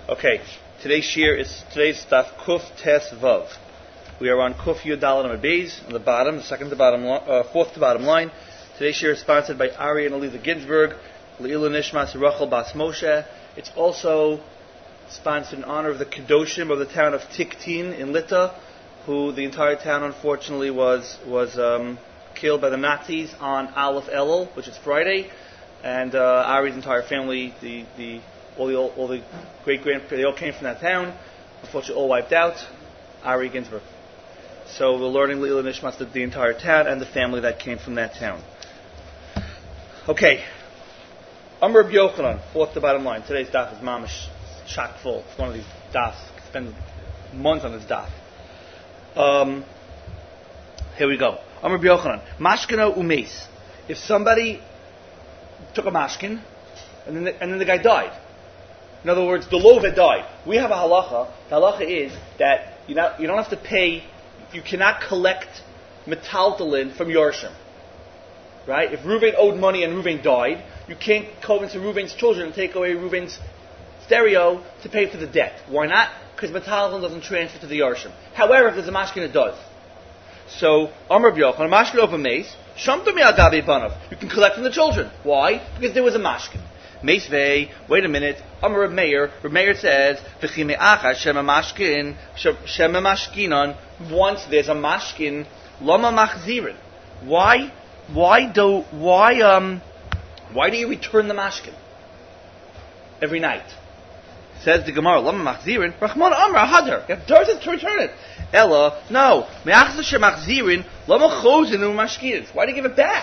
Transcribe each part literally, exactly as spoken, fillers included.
Okay, today's shir is today's daf Kuf Tes Vav. We are on Kuf Yud Daled Amud Beis on the bottom, the second to bottom, uh, fourth to bottom line. Today's shir is sponsored by Ari and Eliza Ginsburg, Le'ilu Nishmas Rachel Bas Moshe. It's also sponsored in honor of the Kedoshim of the town of Tiktin in Lita, who the entire town unfortunately was was um, killed by the Nazis on Aleph Elul, which is Friday, and uh, Ari's entire family, the the all the all the great grandparents, they all came from that town. Unfortunately, all wiped out. Ari Ginsburg. So we're learning Le'ilu Nishmas the, the entire town and the family that came from that town. Okay. Amr Rabbi Yochanan, fourth to bottom line. Today's daf is mamish chock full. It's one of these dafs. I spend months on this daf. Um, here we go. Amr Rabbi Yochanan, mashkino umeis. If somebody took a mashkin and then the, and then the guy died. In other words, the Loveh died. We have a halacha. The halacha is that you not, you don't have to pay. You cannot collect metaltalin from Yorshim. Right? If Reuven owed money and Reuven died, you can't go into Reuven's children and take away Reuven's stereo to pay for the debt. Why not? Because metaltalin doesn't transfer to the Yorshim. However, if there's a mashkin, it does. So, Amr Rabbi Yochanan, mashkin over mace, shamtami agabe banav. You can collect from the children. Why? Because there was a mashkin. Mace vei, wait a minute, Amr Reb Meir, Reb Meir says, V'chime acha shema mashkin, shema mashkinon, once there's a mashkin, lama machzirin. Why, why do, why, um, why do you return the mashkin? Every night. Says the Gemara, lama machzirin, Rachman Amra hadar. You have to return it. Ella, no. Me'achza shemachzirin, lama chozinu mashkirin. Why do you give it back?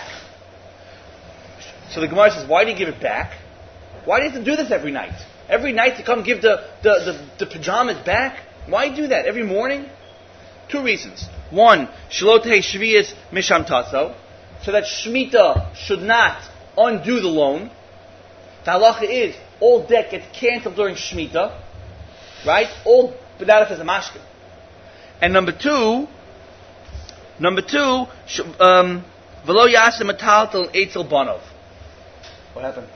So the Gemara says, why do you give it back? Why do you have to do this every night? Every night to come give the, the, the, the pajamas back? Why do that? Every morning? Two reasons. One, Shalotei Shviyas Misham Tatso, so that Shemitah should not undo the loan. The halacha is, all debt gets cancelled during Shemitah, right? All, but not if there's a mashkin. And number two, number two, um, V'lo Yaseh Metaltal Eitzel Banov. What happened?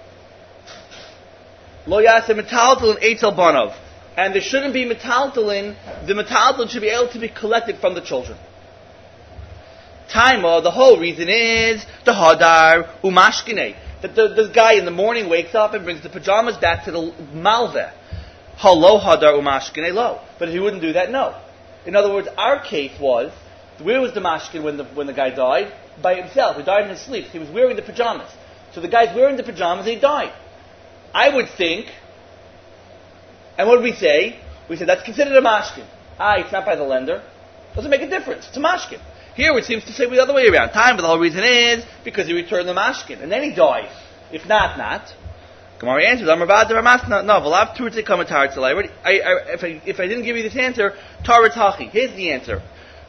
Lo yaseh metaltalin eitzel banov, and there shouldn't be metaltalin. The metaltalin should be able to be collected from the children. Taima, the whole reason is the hadar umashkine, that the, the guy in the morning wakes up and brings the pajamas back to the malveh. Halo hadar umashkine lo, but if he wouldn't do that, no. In other words, our case was, where was the mashkin when the when the guy died? By himself. He died in his sleep. He was wearing the pajamas. So the guy's wearing the pajamas and he died. I would think, and what did we say? We said that's considered a mashkin. Ah, it's not by the lender. Doesn't make a difference. It's a mashkin. Here it seems to say the other way around. Time, but the whole reason is because he returned the mashkin. And then he dies. If not, not. Gemara answers, I'm about to Ramas. No, no, I'll have two to come to I already, I, I, if I, if I didn't give you this answer, Tarat Hachi. Here's the answer.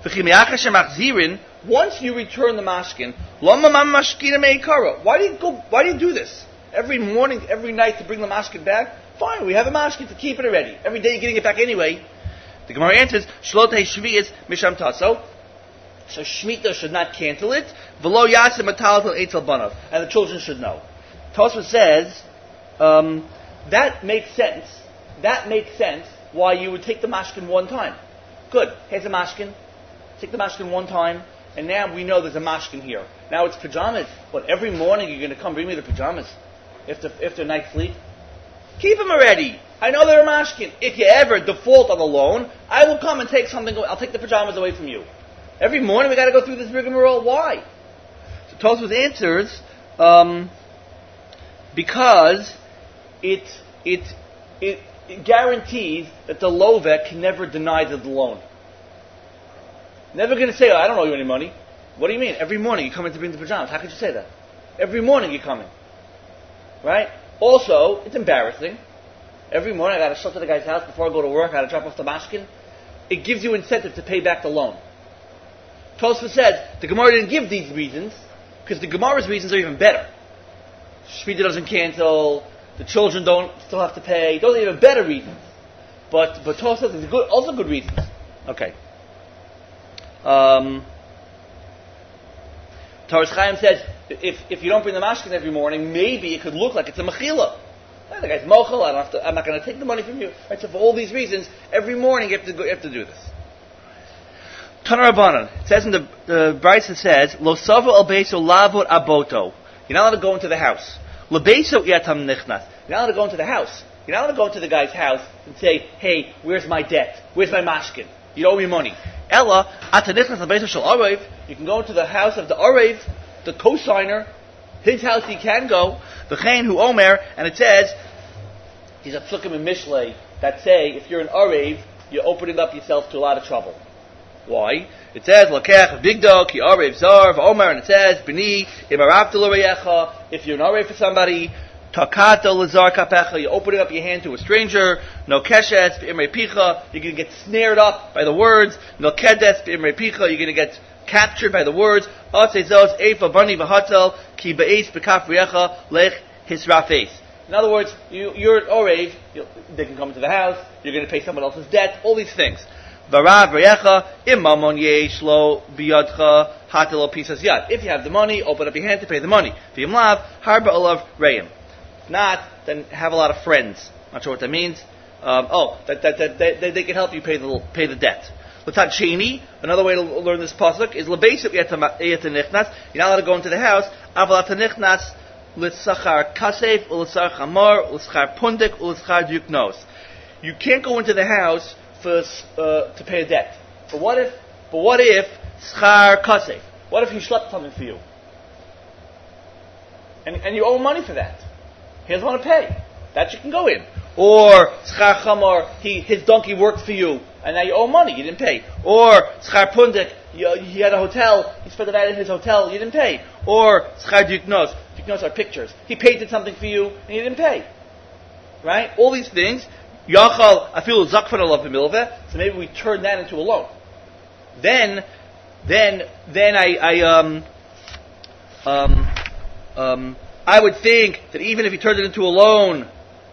Once you return the mashkin, why do you go, why do you do this? Every morning, every night to bring the mashkin back? Fine, we have a mashkin to keep it already. Every day you're getting it back anyway. The Gemara answers, Shlotei Shviyas Misham Taso. So Shemitah should not cancel it. V'lo yaseh metaltal eitzel banav. And the children should know. Tosfos says, um, that makes sense. That makes sense why you would take the mashkin one time. Good. Here's a mashkin. Take the mashkin one time. And now we know there's a mashkin here. Now it's pajamas. But every morning you're going to come bring me the pajamas. If the if they're night sleep, keep them already. I know they're a mashkin. If you ever default on the loan, I will come and take something. I'll take the pajamas away from you. Every morning we got to go through this rigmarole. Why? So Tosfos answers, um, because it it it it guarantees that the Loveh can never deny the loan. Never going to say, oh, I don't owe you any money. What do you mean? Every morning you come in to bring the pajamas. How could you say that? Every morning you come in. Right? Also, it's embarrassing. Every morning I got to show to the guy's house before I go to work. I got to drop off the mashkin. It gives you incentive to pay back the loan. Tosfos says the Gemara didn't give these reasons because the Gemara's reasons are even better. Shemitah doesn't cancel. The children don't still have to pay. Those are even better reasons. But but Tosfos says it's good, also good reasons. Okay. Um, Taras Chaim says if if you don't bring the mashkin every morning, maybe it could look like it's a mechila. The guy's mochel. I don't have to, I'm not going to take the money from you. Right? So for all these reasons, every morning you have to go, you have to do this. Tanar Rabbanan. It says in the the Brisa, it says Lo savo al beiso lavot aboto. You're not allowed to go into the house. Lo beiso iatam nichnas. You're not allowed to go into the house. You're not allowed to go into the guy's house and say, "Hey, where's my debt? Where's my mashkin? You owe me money." Ella atanichnas al beiso shel arev. You can go into the house of the arev, the co-signer. His house he can go. V'chein hu omer, and it says, these are psukim in Mishlei that say if you're an arev, you're opening up yourself to a lot of trouble. Why? It says, Lakech Vigdo ki arev zar v'omer, and it says, B'ni imarafta l'reyecha, if you're an arev for somebody, Takata l'zar kapecha, you're opening up your hand to a stranger, no keshes v'imrei picha, you're going to get snared up by the words, no kedes v'imrei picha, you're going to get captured by the words, Atzezos eifa bani v'hatel ki ba'es b'kaf reyecha lech hisrafes. In other words, you, you're an orev, they can come into the house, you're going to pay someone else's debt, all these things. V'rav reyecha imamon yesh lo biyadcha hatel pisas yad. If you have the money, open up your hand to pay the money. V'yim lav harba olav reim. If not, then have a lot of friends. Not sure what that means. Um, oh, that, that, that, that they, they can help you pay the pay the debt. L'tat sheni, another way to learn this pasuk is l'beisuk yetanichnas. You're not allowed to go into the house. Aval atanichnas l'sachar kasef u'l'sachar chamor u'l'sachar pundik u'l'sachar duknos. You can't go into the house for uh, to pay a debt. But what if? But what if schar kasef? What if he schlepped something for you, and and you owe money for that? He doesn't want to pay. That you can go in. Or schar chamor, he his donkey worked for you, and now you owe money, you didn't pay. Or schar pundik, you, he had a hotel, he spent the night in his hotel, you didn't pay. Or schar duknos, duknos are pictures. He painted something for you, and you didn't pay. Right? All these things. Yachal afilu zakfan alav b'milveh. So maybe we turn that into a loan. Then, then, then I, I um, um, um, I would think that even if he turned it into a loan,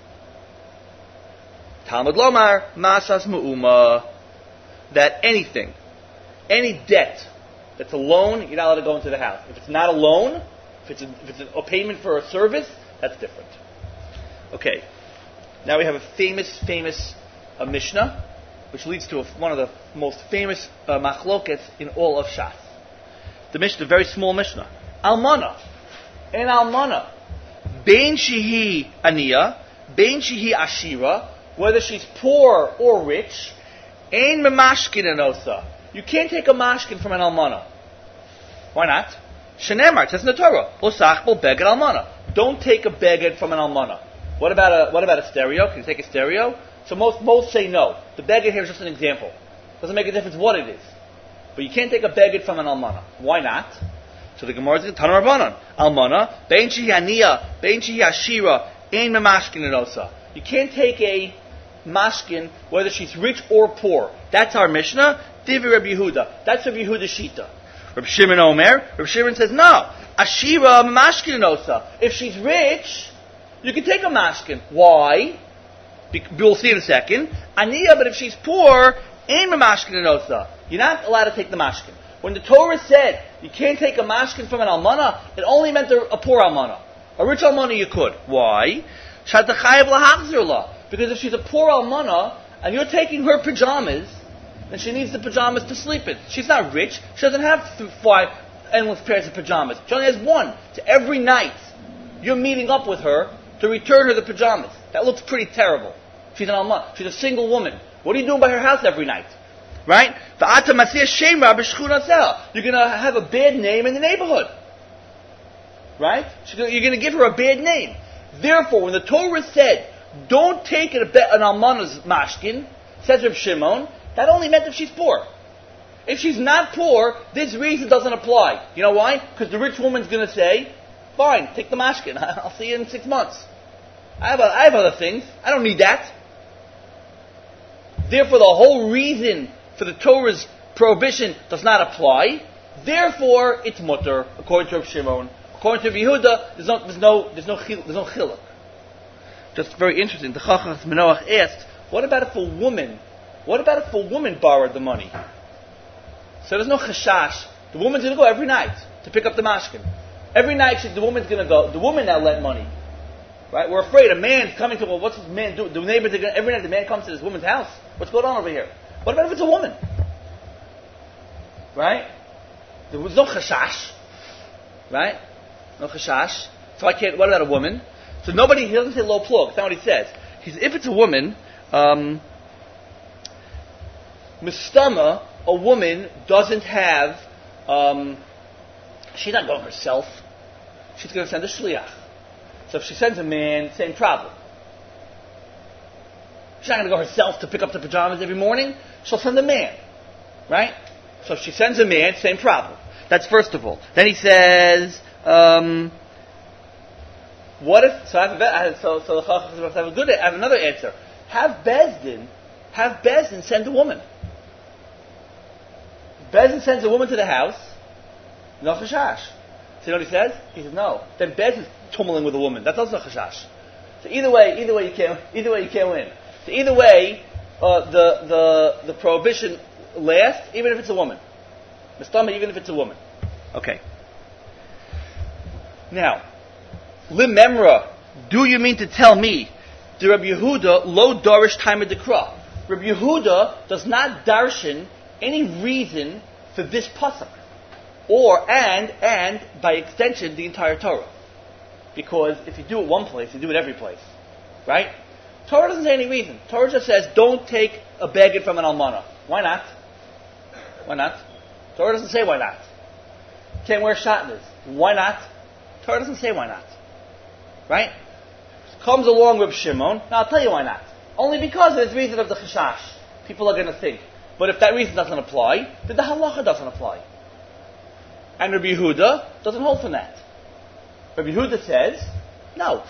Talmud Lomar, Masas Mu'uma, that anything, any debt that's a loan, you're not allowed to go into the house. If it's not a loan, if it's a, if it's a payment for a service, that's different. Okay, now we have a famous, famous uh, Mishnah, which leads to a, one of the most famous uh, machlokets in all of Shas. The Mishnah, a very small Mishnah. Almana. An almana. Bein shehi aniya, bein shehi ashira, whether she's poor or rich, ein memashkin anosa. You can't take a mashkin from an almana. Why not? Shenemar, it says in the Torah, Osachbol beged almana. Don't take a beged from an almana. What about a what about a stereo? Can you take a stereo? So most most say no. The beged here is just an example. Doesn't make a difference what it is. But you can't take a beged from an almana. Why not? So the Gemara says, Tanar Rabbanan, almana, bein shehi aniya, bein shehi ashira, ein memashkin anosa. You can't take a mashkin, whether she's rich or poor. That's our Mishnah. Divi Rabbi Yehuda. That's Rabbi Yehuda's shita. Rabbi Shimon Omer. Rabbi Shimon says, no. Ashira mashkin anosa. If she's rich, you can take a mashkin. Why? Be- we'll see in a second. Aniya, but if she's poor, ein mashkin anosa. You're not allowed to take the mashkin. When the Torah said you can't take a mashkin from an almana, it only meant a, a poor almana. A rich almana you could. Why? Because if she's a poor almana and you're taking her pajamas, then she needs the pajamas to sleep in. She's not rich. She doesn't have five endless pairs of pajamas. She only has one. So every night you're meeting up with her to return her the pajamas. That looks pretty terrible. She's an almana. She's a single woman. What are you doing by her house every night? Right? You're going to have a bad name in the neighborhood. Right? You're going to give her a bad name. Therefore, when the Torah said, don't take an almana's mashkin, says Reb Shimon, that only meant if she's poor. If she's not poor, this reason doesn't apply. You know why? Because the rich woman's going to say, fine, take the mashkin. I'll see you in six months. I have, a, I have other things. I don't need that. Therefore, the whole reason for the Torah's prohibition does not apply. Therefore, it's mutter, according to Reb Shimon. According to Yehuda, there's no, there's no, there's no, there's no chiluk. Just very interesting. The Chachas Menoach asked, what about if a woman, what about if a woman borrowed the money? So there's no chashash. The woman's going to go every night to pick up the mashkin. Every night she, the woman's going to go. The woman now lent money. Right? We're afraid a man's coming to, well, what's this man do? The neighbors are going, every night the man comes to this woman's house. What's going on over here? What about if it's a woman? Right? There was no chashash. Right? No chashash. So I can't, what about a woman? So nobody, he doesn't say low plug. That's not what he says. He says, if it's a woman, um, mistama, a woman doesn't have, um, she's not going herself. She's going to send a shliach. So if she sends a man, same problem. She's not going to go herself to pick up the pajamas every morning. She'll send a man. Right? So if she sends a man, same problem. That's first of all. Then he says, um, what if, so I have, a, so, so the Chacham have a good, I have another answer. Have Bezdin, have Bezdin send a woman. Bezdin sends a woman to the house, no chashash. So you know what he says? He says, no. Then Bezdin's tummeling with a woman. That's also chashash. So either way, either way you can't, either way you can't win. So either way, uh, the, the, the prohibition lasts, even if it's a woman. Mistama, even if it's a woman. Okay. Now, Limemra, do you mean to tell me the Rabbi Yehuda lo darish time of dekra? Rabbi Yehuda does not darshan any reason for this pasuk, or and and by extension the entire Torah, because if you do it one place, you do it every place, right? Torah doesn't say any reason. Torah just says don't take a baggage from an almana. Why not? Why not? Torah doesn't say why not. Can't wear shatnez. Why not? Torah doesn't say why not. Right? Comes along with Shimon. Now I'll tell you why not. Only because of this reason of the chashash. People are going to think. But if that reason doesn't apply, then the halacha doesn't apply. And Rabbi Yehuda doesn't hold from that. Rabbi Yehuda says, no.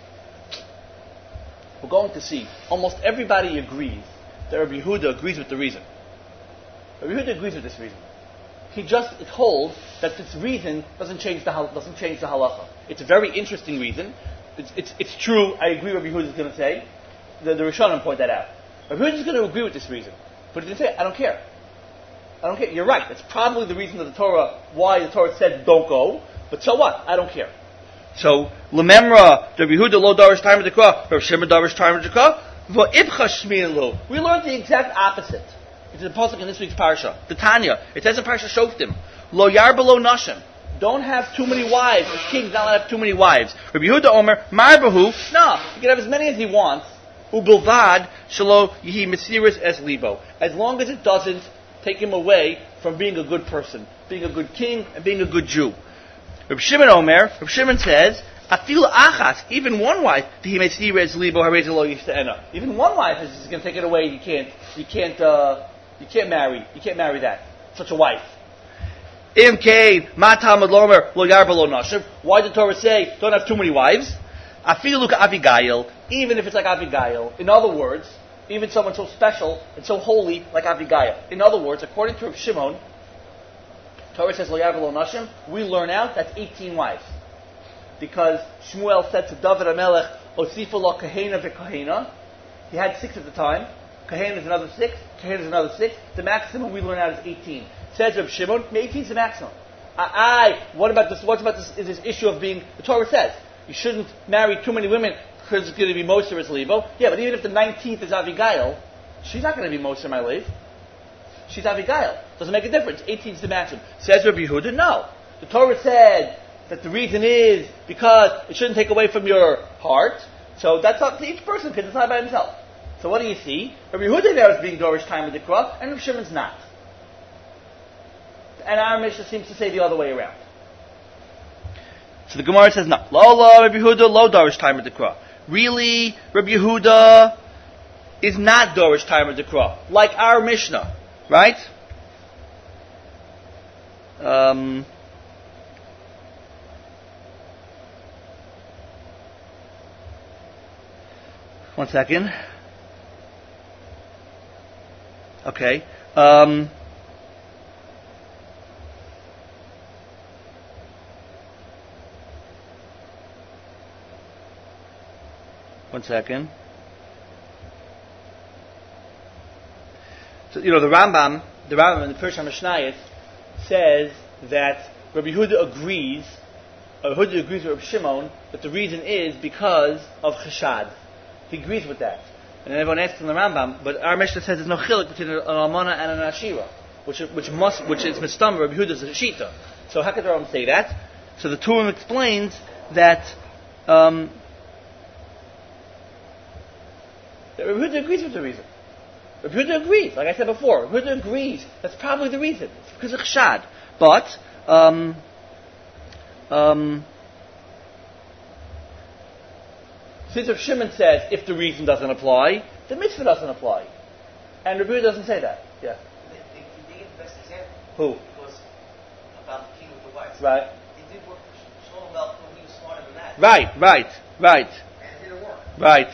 We're going to see. Almost everybody agrees that Rabbi Yehuda agrees with the reason. Rabbi Yehuda agrees with this reason. He just it holds that this reason doesn't change the doesn't change the halacha. It's a very interesting reason. It's it's, it's true. I agree. Rabbi Yehuda is going to say. The, the Rishonim point that out. Rabbi Yehuda is going to agree with this reason, but he didn't say, I don't care. I don't care. You're right. That's probably the reason of the Torah why the Torah said don't go. But so what? I don't care. So Lememra, Rabbi Yehuda lo darish time of dekra, Rabbi Shimon darish time of dekra. V'ibcha shmielu. We learned the exact opposite. It's a pasuk in this week's parsha. The Tanya. It says in Parsha Shoftim, Lo yarba lo nashim. Don't have too many wives. A king's not allowed to have too many wives. Rabbi Yehuda Omer, Marbahu. No, he can have as many as he wants. Ubilvad shelo yihi mesiris es libo. As long as it doesn't take him away from being a good person, being a good king, and being a good Jew. Rabbi Shimon Omer, Rabbi Shimon says, Afil achas, even one wife, yihi mesiris libo harei lo yishta'ena. Even one wife is going to take it away. You can't. You can't. Uh, You can't marry. You can't marry that. Such a wife. Im kain matamad lomer lo yarba lo nashim. Why did the Torah say don't have too many wives? Afilu ka Abigail, even if it's like Abigail. In other words, even someone so special and so holy like Abigail. In other words, according to Rav Shimon, Torah says lo yarba lo nashim. We learn out that's eighteen wives, because Shmuel said to David HaMelech, Osifu lo kahena v'kahena. He had six at the time. Kahen is another six. Kahen is another six. The maximum we learn out is eighteen. Says Reb Shimon, eighteen is the maximum. I, I, what about this? What about this? Is this issue of being? The Torah says you shouldn't marry too many women because it's going to be Moshe as Levo. Yeah, but even if the nineteenth is Abigail, she's not going to be Moshe my Lev. She's Abigail. Doesn't make a difference. eighteen is the maximum. Says Rabbi Yehuda, no. The Torah said that the reason is because it shouldn't take away from your heart. So that's up to each person because it's not by himself. So what do you see? Rabbi Yehuda there is being Dorish time of the Dekra, and Rabbi Shimon's not. And our Mishnah seems to say the other way around. So the Gemara says, no. Lo, lo, Rabbi Yehuda, lo, Dorish time of the Dekra. Really, Rabbi Yehuda is not Dorish time of the Dekra, like our Mishnah, right? Um... One second. Okay. Um, one second. So, you know, the Rambam, the Rambam in the Pirush HaMishnayos says that Rabbi Yehuda agrees Yehuda agrees with Reb Shimon that the reason is because of cheshad. He agrees with that. And then everyone asks in the Rambam, but our Mishnah says there's no chiluk between an almana and an ashira, which which must which is mistamar Reb Yehuda's shita. So how could the Rambam say that? So the Turim explains that um, that Reb Yehuda agrees with the reason. Reb Yehuda agrees, like I said before. Reb Yehuda agrees. That's probably the reason. It's because of cheshad. But um, um, since Reb Shimon says if the reason doesn't apply, the mitzvah doesn't apply, and Reb Yehuda doesn't say that. Yeah. They, they, they give the best example. Who? Because about the king with the wives. Right. It did work for Shlomo Melech when he was smarter than that. Right. Right. Right. And it didn't work. Right.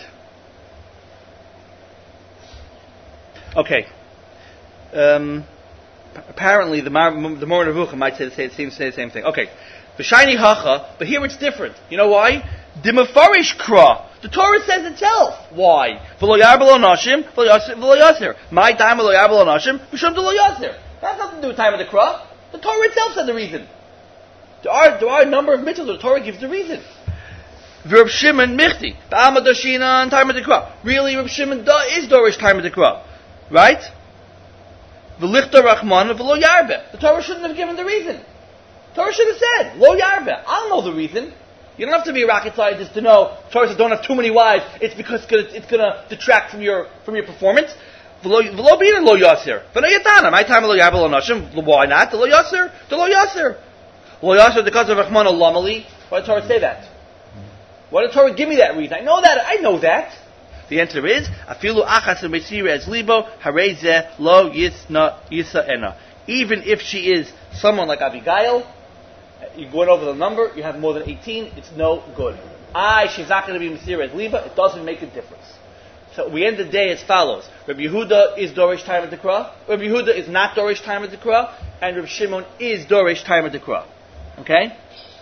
Okay. Um, apparently, the Mar- the Moreh Nevuchah might say the same, seems to say the same thing. Okay. The shiny hacha, but here it's different. You know why? Dimafarish kra. The Torah says itself. Why? V'lo yarbel anashim, v'lo yasir. My time v'lo yarbel anashim, v'shum v'lo yasir. That has nothing to do with time of the kra. The Torah itself said the reason. There are there are a number of mitzvahs. The Torah gives the reason. Reb Shimon michti ba'amad dashina and time of the kra. Really, Reb Shimon da is dorish time of the kra, right? V'lichta rachman v'lo yarbe. The Torah shouldn't have given the reason. The Torah should have said lo yarbe. I'll know the reason. You don't have to be a rocket scientist to know Torah says don't have too many wives. It's because it's going to detract from your from your performance. V'lo b'ina lo yasir. V'nayatana. My time lo yarbel anashim. Why not? The lo yasir. The lo yasir. Lo yasir because of Rachman Lamali. Why did the Torah say that? Why did the Torah give me that reason? I know that. I know that. The answer is afilu achas meisira as libo hareze lo yisna yisa ena. Even if she is someone like Abigail, you go over the number, you have more than eighteen, it's no good. I, she's not going to be Mesira as Liba, it doesn't make a difference. So we end the day as follows. Rabbi Yehuda is Dorish time of the Kra, Rabbi Yehuda is not Dorish time of the Kra, and Rabbi Shimon is Dorish time of the Kra. Okay?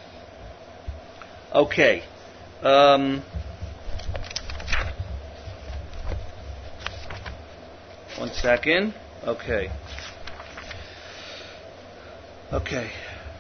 Okay. Um, one second. Okay. Okay.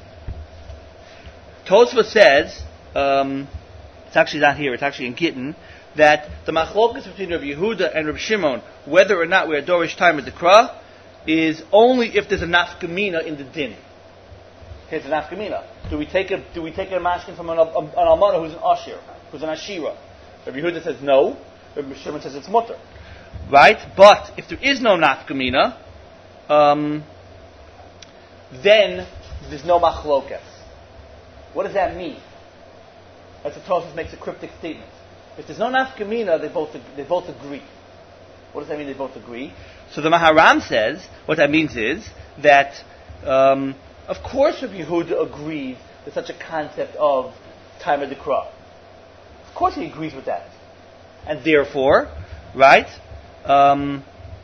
Tosfos says, um, it's actually not here, it's actually in Gittin, that the machlokas between Rabbi Yehuda and Rabbi Shimon, whether or not we're Dorish time at the Kra, is only if there's a nafkamina in the din. Here's a nafkamina. Do we take a do we take a mashkin from an, an almana who's an ashir, who's an ashira? Rabbi Yehuda says no. Rabbi Shimon says it's mutter. Right? But if there is no nafkamina, um, then there's no machlokas. What does that mean? That's what Tosfos makes a cryptic statement. If there's no nafkamina, they both they both agree. What does that mean? They both agree. So the Maharam says what that means is that, um, of course, Rabbi Yehuda agrees with such a concept of time of the Kra. Of course, he agrees with that, and therefore, right? Um,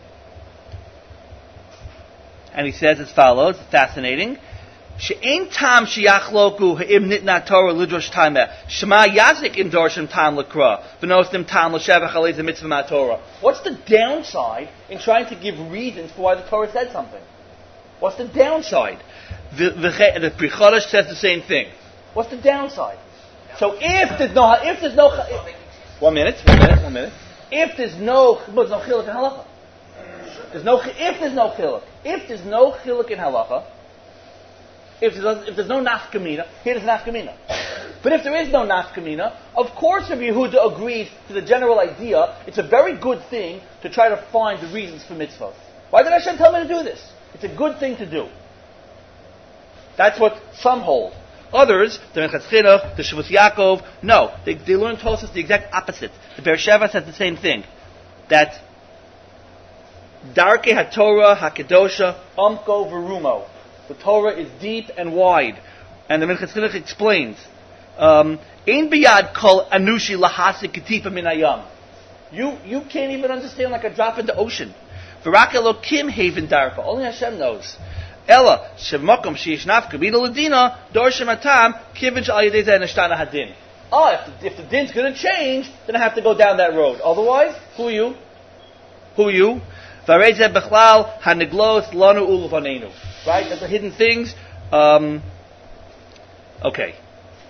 and he says as follows. It's fascinating. She'ain tam shiachloku ha'im nitna Torah lidrosh tameh. Shema yazik im dorshim tam l'kra. V'nostim tam l'shevach alei ze mitzvah ma Torah. What's the downside in trying to give reasons for why the Torah said something? What's the downside? The, the, the Pri Chodesh says the same thing. What's the downside? So if there's no, if there's no, if, one minute, one minute, one minute. If there's no, there's no chiluk in halacha. There's no, if there's no chiluk, if there's no chiluk in halacha. If there's, if there's no nafkamina, here is nafkamina. But if there is no nafkamina, of course Rabbi Yehuda agrees to the general idea. It's a very good thing to try to find the reasons for mitzvot. Why did Hashem tell me to do this? It's a good thing to do. That's what some hold. Others, the Minchas Chinuch, the Shavus Yaakov, no. They, they learn Tosfos the exact opposite. The Be'er Sheva says the same thing. That Darkei HaTorah HaKedosha Umko Verumo. The Torah is deep and wide. And the Minchas Chinuch explains, Ein biyad kol anushi lahasik ketifa min hayam. You you can't even understand like a drop in the ocean. V'rak Elokim haven darka. Only Hashem knows. Ella shemakom sheish nafka b'ina ladina dorshim atam kivich al yedei zeh neshtana hadin. Oh, if the, if the din's going to change, then I have to go down that road. Otherwise, who are you? Who are you? V'arezeh bechlal haniglos lanu ulvanenu. Right? That's the hidden things. Um, okay.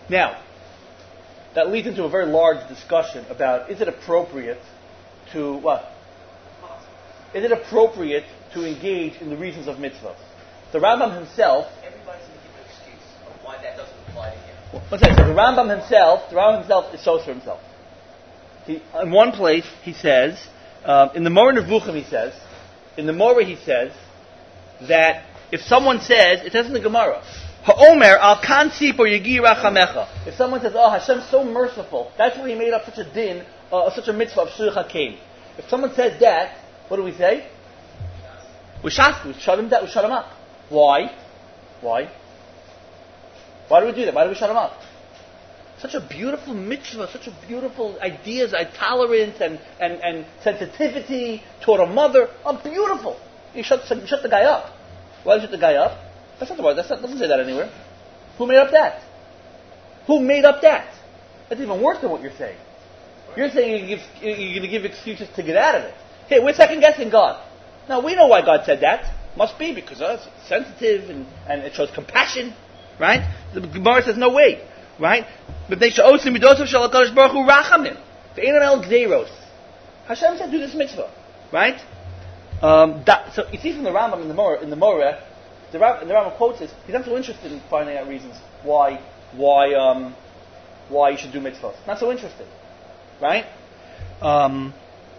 Now, that leads into a very large discussion about, is it appropriate to, what? Is it appropriate to engage in the reasons of mitzvahs? The Rambam himself... Everybody's going to give an excuse of why that doesn't apply to him. One second. So the Rambam himself, the Rambam himself is so for himself. He, in one place, he says, um, in the Moreh Nevuchim, he says, in the Moreh, he says, that if someone says, it says in the Gemara, Ha'omer al kansi por yegi rachamecha. If someone says, oh, Hashem's so merciful, that's why he made up such a din, uh, such a mitzvah of shluch hakein. If someone says that, what do we say? We shas, we shut him down, we shut him up. Why? Why? Why do we do that? Why do we shut him up? Such a beautiful mitzvah, such a beautiful ideas, like tolerance and, and, and sensitivity toward a mother. Oh, beautiful. You shut, you shut the guy up. Why do you shut the guy up? That's not the word. That doesn't say that anywhere. Who made up that? Who made up that? That's even worse than what you're saying. You're saying you give, you're going to give excuses to get out of it. Hey, we're second guessing God. Now we know why God said that. Must be because uh, it's sensitive and, and it shows compassion, right? The Gemara says no way, right? But they show osim midosav shel HaKadosh Baruch Hu rachamim. Ve'ein el gzeiros. Hashem said do this mitzvah, right? Um, that, so you see from the Rambam in the Moreh, in the Moreh, the Rambam, the Rambam quotes this. He's not so interested in finding out reasons why why um, why you should do mitzvahs. Not so interested, right? Um,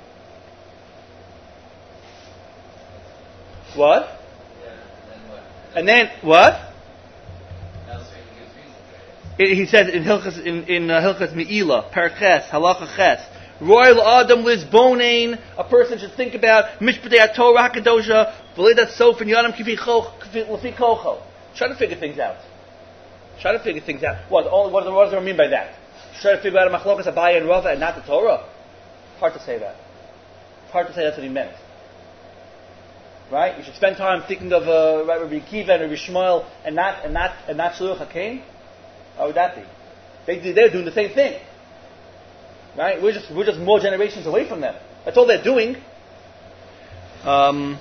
what? Yeah, and then what? And then what? It, he says in Hilchas in in uh, Hilchas Me'ilah, Perches, Halacha Ches. Royal Adam Lisbonain, a person should think about Mishpatei Torah HaKadosha, V'lidat Sof and Yonam Kifi Kocho. Try to figure things out. Try to figure things out. What, all, what, what does it mean by that? Try to figure out Machlokas Abaye and Rava and not the Torah? Hard to say that. Hard to say that's what he meant. Right? You should spend time thinking of uh, Rabbi Akiva and Rabbi Shmuel and not and not and not Shluch HaKein. How would that be? They they're doing the same thing. Right? We're just we're just more generations away from them. That's all they're doing. Um,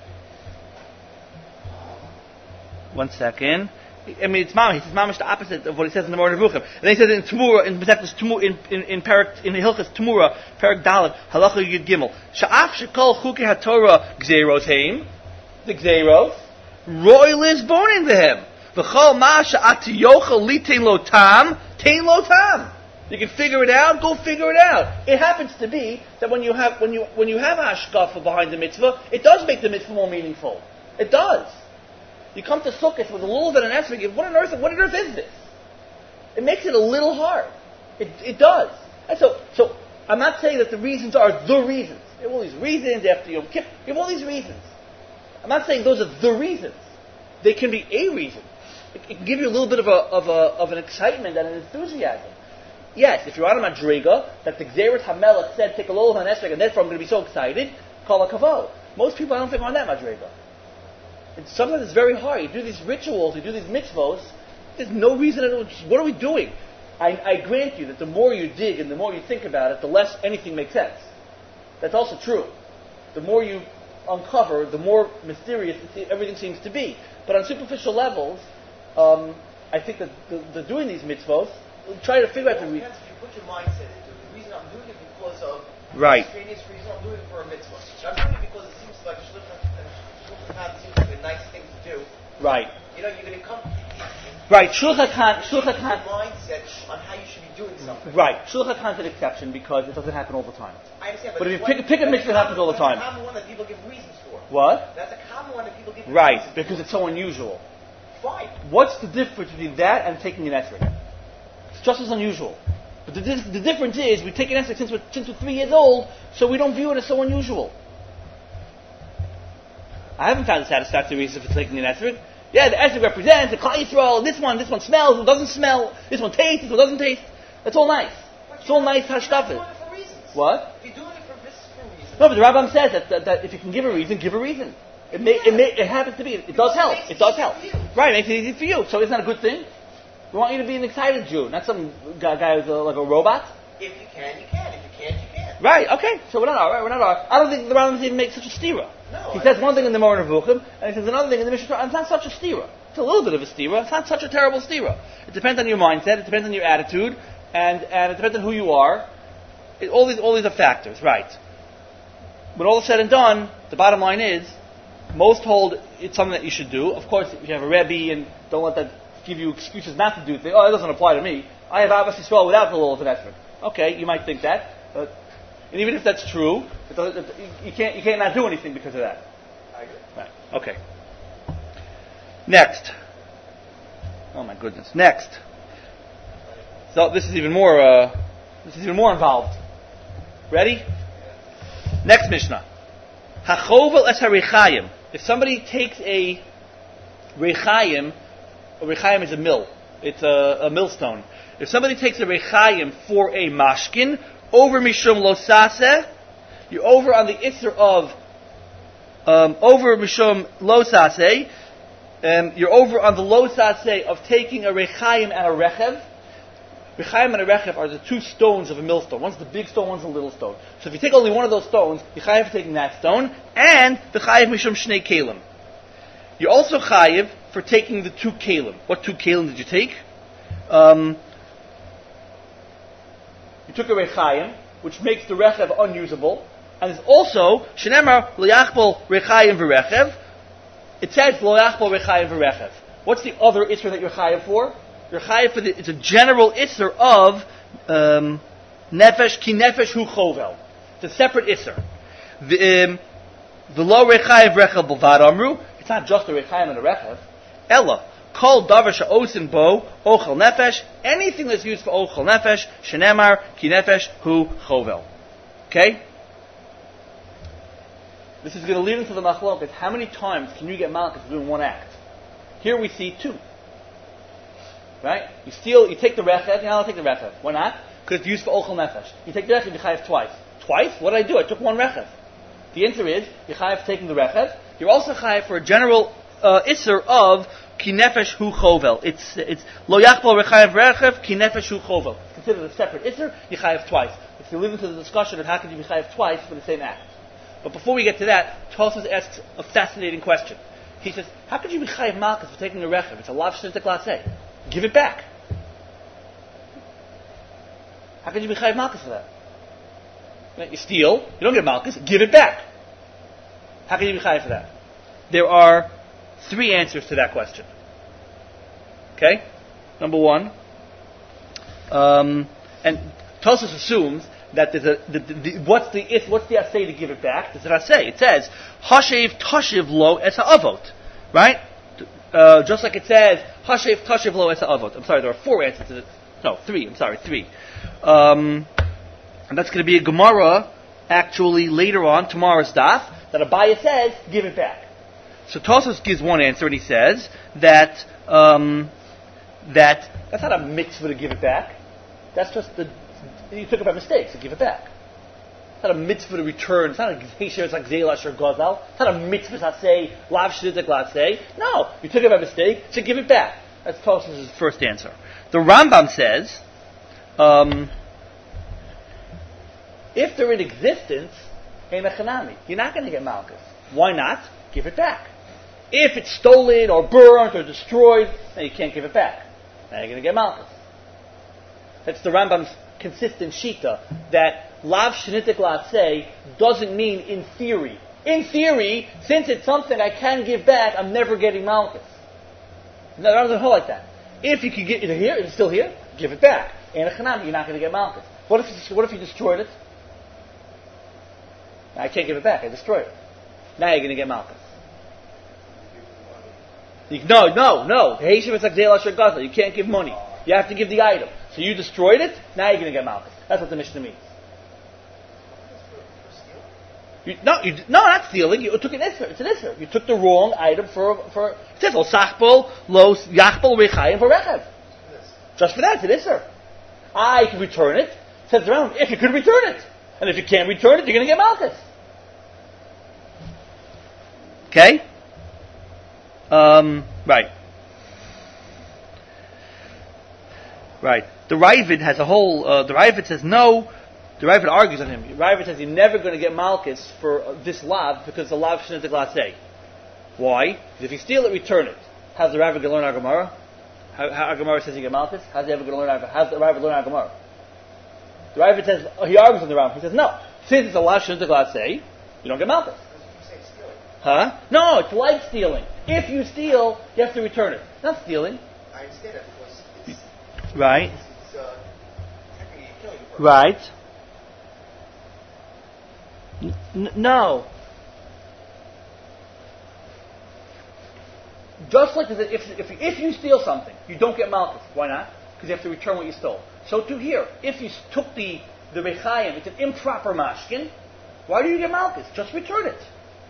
one second. I mean, it's mamish. It's mamish the opposite of what he says in the Moreh Nevuchim. And then he says in Tamura, in Tamura, in in in Perak, in the Hilchas Tamura, Perak Dalet, Halacha Yud Gimel. Sha'af shekol chukei haTorah gzeiros heim, the gzeiros, royal is born in them. V'chol ma sha'at yochel litein lo tam, tein lo tam. You can figure it out. Go figure it out. It happens to be that when you have when you when you have hashkafa behind the mitzvah, it does make the mitzvah more meaningful. It does. You come to Sukkot with a little bit of an esrog. What on earth? What on earth is this? It makes it a little hard. It it does. And so so I'm not saying that the reasons are the reasons. You have all these reasons after Yom Kippur. You have all these reasons. I'm not saying those are the reasons. They can be a reason. It, it can give you a little bit of a of a of an excitement and an enthusiasm. Yes, if you're on a madriga, that the Gzeirat HaMelech said, take a little of an esrog, and therefore I'm going to be so excited, call a kavod. Most people I don't think are on that madriga. And sometimes it's very hard. You do these rituals, you do these mitzvos, there's no reason at all. What are we doing? I, I grant you that the more you dig and the more you think about it, the less anything makes sense. That's also true. The more you uncover, the more mysterious everything seems to be. But on superficial levels, um, I think that the, the doing these mitzvos, try to figure out the reason. If you put your mindset into it, the reason I'm doing it because of right. the reason I'm doing it for a mitzvah. I'm doing it because it seems like shluch HaKhan seems like a nice thing to do. Right. You know, you're going to come. Right. Shluch HaKhan. Shluch HaKhan. Mindset on how you should be doing something. Right. Shluch HaKhan's an exception because it doesn't happen all the time. I understand, but but if you pick, pick a mitzvah, it happens all the time. That's a common one that people give reasons for. What? That's a common one that people give right, reasons for. Right, because it's so unusual. Fine. What's the difference between that and taking an esrog? It's just as unusual. But the, the difference is we take an esrog since we're, since we're three years old, so we don't view it as so unusual. I haven't found a satisfactory reason for taking an esrog. Yeah, the esrog represents the Klal Yisrael. This one, this one smells, this one doesn't smell. This one tastes, this one doesn't taste. That's all nice. But it's all nice hashkafa. You're doing it for reasons. What? You're doing it for, for reasons. No, but the Rambam says that, that, that if you can give a reason, give a reason. It may, it may, it happens to be. It does help. It does help. Right, it makes it easy for you. So isn't that a good thing? We want you to be an excited Jew, not some guy, guy who's a, like a robot. If you can, you can. If you can't, you can't. Right. Okay. So we're not all right. We're not all right. I don't think the Rambam even makes such a stira. No. He says one thing in the Moreh Nevuchim, and he says another thing in the Mishnah Torah, and it's not such a stira. It's a little bit of a stira. It's not such a terrible stira. It depends on your mindset. It depends on your attitude, and and it depends on who you are. It, all these all these are factors, right? When all is said and done, the bottom line is, most hold it's something that you should do. Of course, if you have a rebbe, and don't let that give you excuses not to do things. Oh, it doesn't apply to me. I have obviously Yisrael without the laws of Esrog. Okay, you might think that, but and even if that's true, it doesn't, it, you can't you can't not do anything because of that. I agree. Right. Okay. Next. Oh my goodness. Next. So this is even more. Uh, this is even more involved. Ready? Next Mishnah. Hachovel es harechayim. If somebody takes a rechayim, a rechayim is a mill. It's a, a millstone. If somebody takes a rechayim for a mashkin over mishum losase, you're over on the isser of um, over mishum losase. Um, you're over on the losase of taking a rechayim and a rechev. Rechayim and a rechev are the two stones of a millstone. One's the big stone, one's the little stone. So if you take only one of those stones, you're chayiv for taking that stone, and the chayiv mishum shnei kelim. You're also chayiv for taking the two kelim. What two kelim did you take? Um, you took a rechayim, which makes the rechev unusable, and it's also shenemar liyachbol rechayim v'rechev. It says lo yachbol rechayim v'rechev. What's the other isser that you're chayiv for? You're chayiv for the, it's a general isser of um, nefesh ki nefesh hu chovel. It's a separate isser. The um, the lo rechayim v'rechev b'vad amru. It's not just a rechayim and a rechev. Ella kol davar she'osin bo ochel nefesh. Anything that's used for ochel nefesh shenemar ki nefesh hu chovel. Okay. This is going to lead into the machloket. How many times can you get malchus doing one act? Here we see two. Right? You steal, you take the rechev, you know, I'll take the rechev. Why not? Because it's used for ochel nefesh. You take the rechev, you chayiv twice. Twice? What did I do? I took one rechev. The answer is, you chayiv for taking the rechev. You're also chayiv for a general uh, isser of ki nefesh hu chovel. It's, it's lo yachbol rechayiv rechev, ki nefesh hu chovel. It's considered a separate isser, you chayiv twice. It's to lead into the discussion of how can you be chayiv twice for the same act. But before we get to that, Tosfos asks a fascinating question. He says, how could you be chayiv malchus for taking a rechev? It's a lav shnitik laseh. Give it back. How could you be chayiv malchus for that? Right? You steal, you don't get malchus, give it back. How can you be chayiv for that? There are three answers to that question. Okay? Number one, um, and Tosfos assumes that there's a the, the, the, what's the if what's the assay to give it back? Does it assay? It says hashev tashiv lo es ha'avot, right? Uh, just like it says hashev tashiv lo es ha'avot. I'm sorry, there are four answers to this. No, three. I'm sorry, three. Um, and that's going to be a Gemara actually later on tomorrow's daf that Abaye says give it back. So Tosfos gives one answer and he says that um, that that's not a mitzvah to give it back. That's just the you took it by mistake, so give it back. It's not a mitzvah to return. It's not a geisha, it's like zelash or gazal. It's not a mitzvah to say, lav shnitik laseh. No, you took it by mistake, so give it back. That's Tosfos' first answer. The Rambam says, um, if they're in existence, ein echanami, you're not going to get malchus. Why not? Give it back. If it's stolen or burnt or destroyed, then you can't give it back. Now you're going to get malchus. That's the Rambam's consistent shita, that lav shnitik laseh doesn't mean in theory. In theory, since it's something I can give back, I'm never getting malchus. No, it doesn't hold like that. If you can get it here, it's still here, give it back. And a chanam, you're not going to get malchus. What if you, what if you destroyed it? I can't give it back. I destroyed it. Now you're going to get malchus. You, no, no, no. You can't give money. You have to give the item. So you destroyed it, now you're going to get malchus. That's what the Mishnah means. You, no, you, no, not stealing. You took an isser. It's an isser. You took the wrong item for for. It says lo sachbol lo yachbol rechayim for rechev. Just for that, it's an isser. I can return it. It says around if you could return it, and if you can't return it, you're going to get malchus. Okay. Um, right. Right. The Ravid has a whole. Uh, the Ravid says no. The Ravid argues on him. The Ravid says you're never going to get malchus for uh, this lav because the lav shnitik laseh. Why? Because if you steal it, return it. How's the Rav going to learn our Gemara? How, how our Gemara says you get Malchus? How's the Rav going to learn our How's the Rav learn our Gemara? The Rav says, oh, he argues with the Rav. He says, no. Since it's a Lash Shunta say, you don't get Malchus. Huh? No, it's like stealing. If you steal, you have to return it. Not stealing. I understand that because it's, right. It's, uh, technically killing the person. Right. N- no. Just like if, if, if you steal something, you don't get Malchus. Why not? Because you have to return what you stole. So too here, if you took the the Rechayim, it's an improper mashkin, why do you get Malchus? Just return it.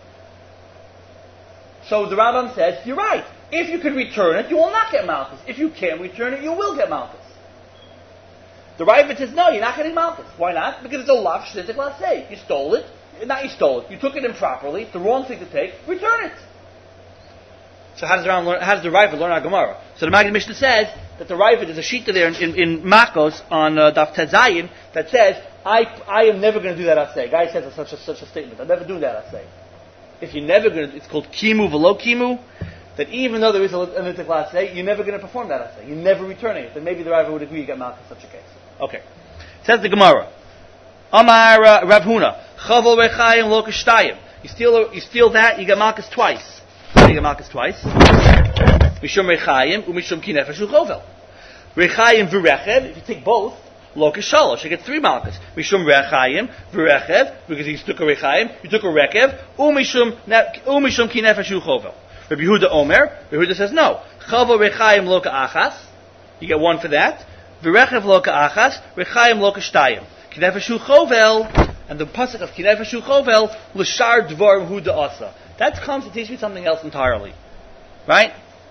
So the Rambam says, you're right. If you can return it, you will not get Malchus. If you can't return it, you will get Malchus. The Ravid says, no, you're not getting Malchus. Why not? Because it's a lav shlitik laseh. You stole it. Not you stole it. You took it improperly. It's the wrong thing to take. Return it. So how does the Rambam learn, how does the Ravid learn our Gemara? So the Maggid Mishnah says that the Ravid is a shita there in, in, in Makos on uh, Daf Tezayin that says, I I am never going to do that aseh. Guy says such a, such a statement. I'm never doing that aseh. If you're never going to, it's called kimu v'lo kimu, that even though there is a litik laseh, you're never going to perform that aseh. You're never returning it. Then maybe the Rav would agree you get Malchus in such a case. Okay. Says the Gemara. Amar uh, Rav Huna. Chavel rechayim lo kashtayim. You steal, you steal that, you get Malchus twice. Why do you get Malchus twice? Mishum rechayim umishum kinefesh uchovel. Rechayim v'rechev, if you take both, lo kashalosh, you get three Malchus. Mishum rechayim v'rechev, because you took a rechayim, you took a rechev, umishum umishum kinefesh uchovel. Rabbi Yehuda Omer, Rabbi Yehuda says no. Chavel rechayim lo ka'achas, you get one for that. V'rechev lo ka'achas, rechayim lo kashtayim. Kinefesh uchovel, and the pasuk of kinefesh uchovel, l'shar dvar Yehuda asa. That comes to teach me something else entirely. Right?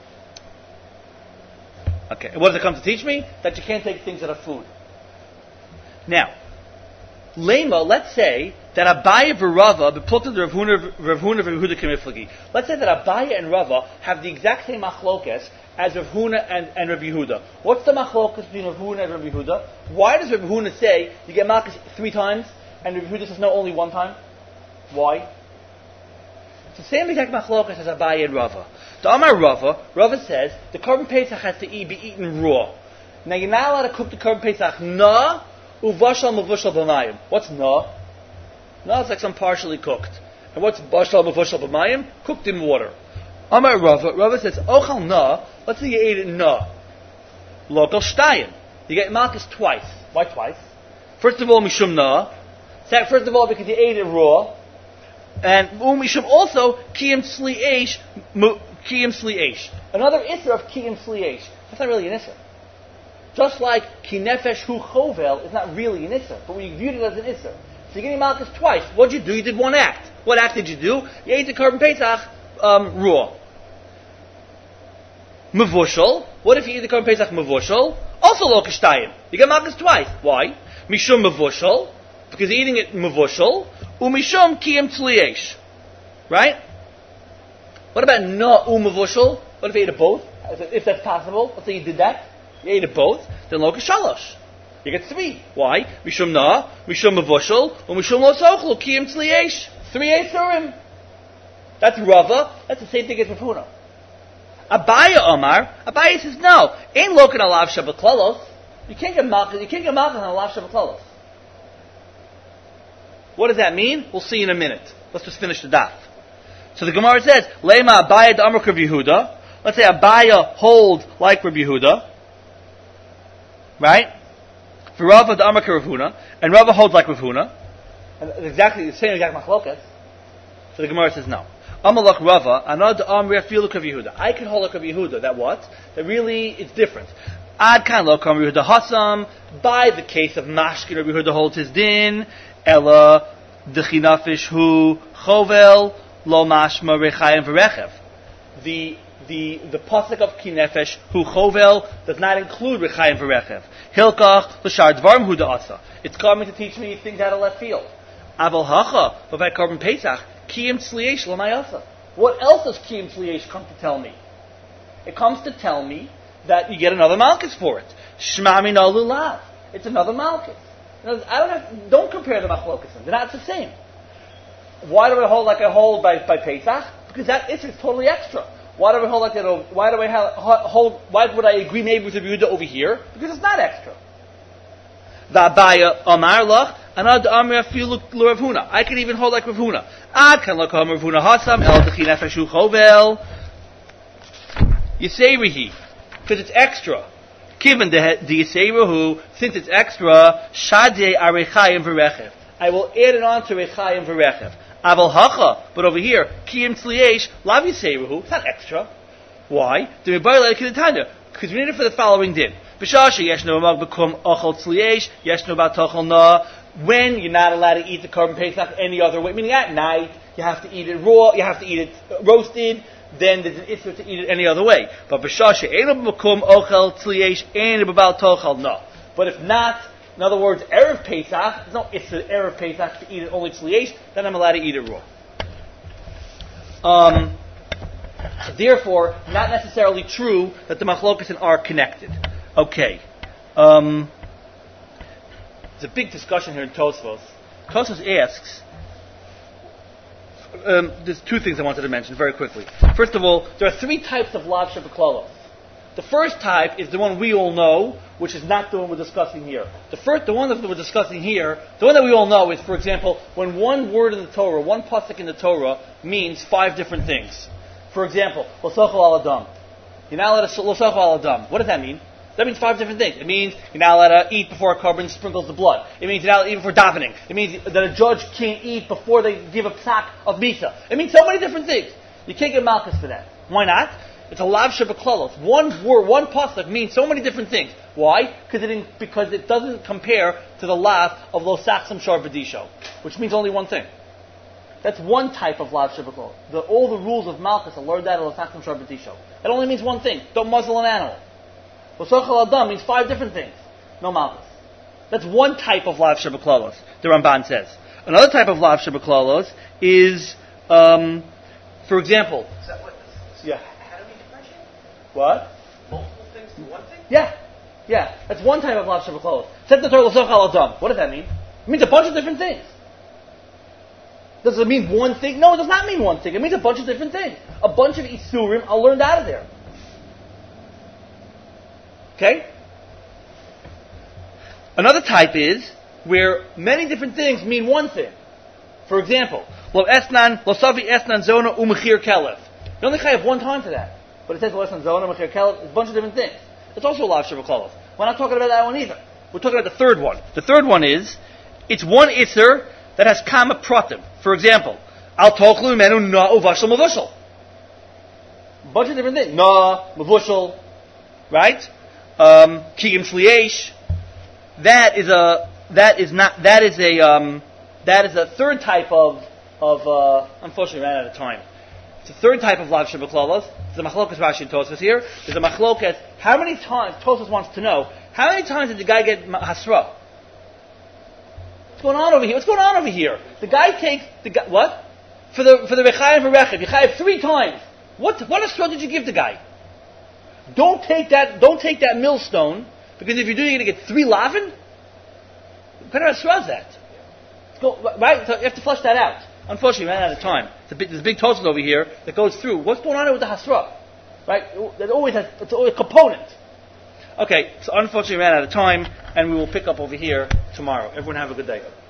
Okay. And what does it come to teach me? That you can't take things that are food. Now, Lema, let's say that Abaya v'Rava, bepluta Rav Huna v'Yehuda k'miflagi. Let's say that Abaya and Rava have the exact same machlokes as Rav Huna and, and Rav Yehuda. What's the machlokes between Rav Huna and Rav Yehuda? Why does Rav Huna say you get Malchus three times and Rav Yehuda says no, only one time? Why? It's the same exact machlokas as Abaye and Rava. The Amar Rava, Rava says the korban pesach has to be eaten raw. Now you're not allowed to cook the korban pesach na uvashal mavushal b'mayim. What's na? Na is like some partially cooked. And what's bashal mavushal b'mayim? Cooked in water. Amar Rava, Rava says ochal na. Let's say you ate it na. Local shtayim. You get Malchus twice. Why twice? First of all, mishum na. First of all, because you ate it raw. And umishum also kiyim sli eish, kiyim sli eish. Another isser of kiyim sli eish. That's not really an isser. Just like kinefesh hu chovel is not really an isser, but we viewed it as an isser. So you're getting Malchus twice. What did you do? You did one act. What act did you do? You ate the korban pesach um, raw. Mavushal. What if you eat the korban pesach mavushal? Also lo kashtayim. You get Malchus twice. Why? Mishum mavushal. Because you're eating it mavushal. Umishum kiyim tzliyesh. Right? What about na umavushal? What if you ate it both? If that's possible. Let's say you did that. You ate it both. Then lo kashalosh. You get three. Why? Mishum na, mishum mavushal, umishum lo sochlu kiyim tzliyesh. Three esurim. That's Rava. That's the same thing as Rav Huna. Abaya Omar. Abaya says no. Ain't lokin alav shabaklalos. You can't get malchus. You can't get malchus on alav shabaklalos. What does that mean? We'll see in a minute. Let's just finish the daf. So the Gemara says, Lema Abaya d'Amar Rav Yehuda. Let's say Abaya hold like Rav Yehuda. Right? For Rava d'Amar Rav Huna. And Rava holds like Rav Huna. And exactly the same exact machlokas. So the Gemara says no. Amalach Rava, Anad Amri Afiluk Rav Yehuda. I can hold like Rav Yehuda. That what? That really it's different. Ad kan lo kam Rav Yehuda Hasam. By the case of Mashkin, Rav Yehuda holds his din. Ella dechinafish hu chovel lo mashma rechayim v'rechev. The the the pasuk of kinefesh hu chovel does not include rechayim v'rechev. Hilkach l'shar dvarim hu da'asa. It's coming to teach me things out of left field. Aval hacha v'vay korban pesach kiyim tzliyesh l'mayasa. What else does kiyim tzliyesh come to tell me? It comes to tell me that you get another malchus for it. Shma min lulav. It's another malchus. I don't have, don't compare the machlokasim. They're not the same. Why do I hold like I hold by, by Pesach? Because that is totally extra. Why do I hold like that over? Why do I ha- hold? Why would I agree maybe with Rabbi Yehuda over here? Because it's not extra. V'abaya amar lach, anad amar afilu l'Rav Huna. I can even hold like Rav Huna. Ad kan lakam Rav Huna hasam el dechin efeshu chovel. Yiserihi, because it's extra. Given the the Yiserihu, since it's extra, shadei arechayim v'rechev. I will add it on to rechayim v'rechev. Aval hacha, but over here, kiyim tzliesh lav Yiserihu. It's not extra. Why? Because we need it for the following din. When you're not allowed to eat the korban pesach any other way, meaning at night you have to eat it raw, you have to eat it roasted, then there's an issue to eat it any other way. But But if not, in other words, erev pesach, there's no issue erev pesach to eat it only tzliesh, then I'm allowed to eat it raw. Um. Therefore, not necessarily true that the machlokas and are connected. Okay. Um, there's a big discussion here in Tosfos. Tosfos asks, um, there's two things I wanted to mention very quickly. First of all, there are three types of lav shebeklolos. The first type is the one we all know, which is not the one we're discussing here. The first, the one that we're discussing here, the one that we all know is, for example, when one word in the Torah, one pasuk in the Torah, means five different things. For example, L'sochel al adam. You're not allowed to L'sochel al adam. What does that mean? That means five different things. It means you're not allowed to eat before a korban sprinkles the blood. It means you're not allowed to eat before davening. It means that a judge can't eat before they give a psak of misa. It means so many different things. You can't get malchus for that. Why not? It's a lav shebeklolos. One word, one pasuk means so many different things. Why? Because it because it doesn't compare to the lav of lo saksam shar v'disho, which means only one thing. That's one type of lav shebeklolos. The, all the rules of malchus are learned out of lo saksam shar v'disho. It only means one thing. Don't muzzle an animal. L'sochel adam means five different things. No malchus. That's one type of lav shebeklolos, the Ramban says. Another type of lav shebeklolos is, um, for example. Is that what? Yeah. How do we differentiate? What? Multiple things to one thing? Yeah. Yeah. That's one type of lav shebeklolos. Set the Torah l'sochel adam. What does that mean? It means a bunch of different things. Does it mean one thing? No, it does not mean one thing. It means a bunch of different things. A bunch of isurim are learned out of there. Okay? Another type is where many different things mean one thing. For example, lo esnan, lo savi esnan zona umechir kelev. You only have one time for that. But it says lo esnan zona umechir kelev. It's a bunch of different things. It's also a lav shebeklolos. We're not talking about that one either. We're talking about the third one. The third one is, it's one isser that has kama pratim. For example, al tochlu menu na uvashal mavushal. Bunch of different things. Na, mavushal, right? Um, Kiyim Shliesh. That is a that is not that is a um, that is a third type of of uh, unfortunately ran out of time. It's a third type of lav shebeklolos. There's a machlokas Rashi and Tosfos here. There's a machlokas. How many times Tosfos wants to know? How many times did the guy get hasra? What's going on over here? What's going on over here? The guy takes the guy what for the for the rechayim for rechev. Rechayim three times. What what hasra did you give the guy? Don't take that. Don't take that millstone, because if you do, you're going to get three lavin. What kind of hasra is that? Go, right, so you have to flush that out. Unfortunately, we ran out of time. It's a big, there's a big total over here that goes through. What's going on with the hasra? Right, it always has. It's always a component. Okay, so unfortunately, we ran out of time, and we will pick up over here tomorrow. Everyone have a good day.